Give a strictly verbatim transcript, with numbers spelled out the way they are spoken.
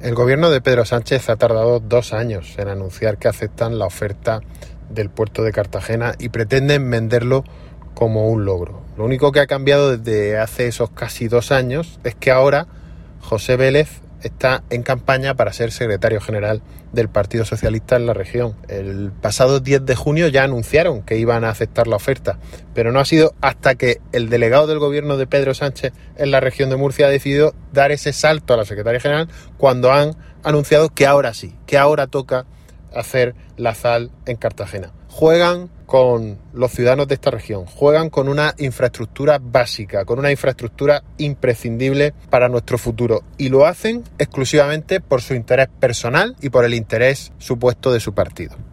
El gobierno de Pedro Sánchez ha tardado dos años en anunciar que aceptan la oferta del puerto de Cartagena y pretenden venderlo como un logro. Lo único que ha cambiado desde hace esos casi dos años es que ahora José Vélez está en campaña para ser secretario general del Partido Socialista en la región. El pasado diez de junio ya anunciaron que iban a aceptar la oferta, pero no ha sido hasta que el delegado del gobierno de Pedro Sánchez en la región de Murcia ha decidido dar ese salto a la secretaria general cuando han anunciado que ahora sí, que ahora toca hacer la sal en Cartagena. Juegan con los ciudadanos de esta región, juegan con una infraestructura básica, con una infraestructura imprescindible para nuestro futuro, y lo hacen exclusivamente por su interés personal y por el interés supuesto de su partido.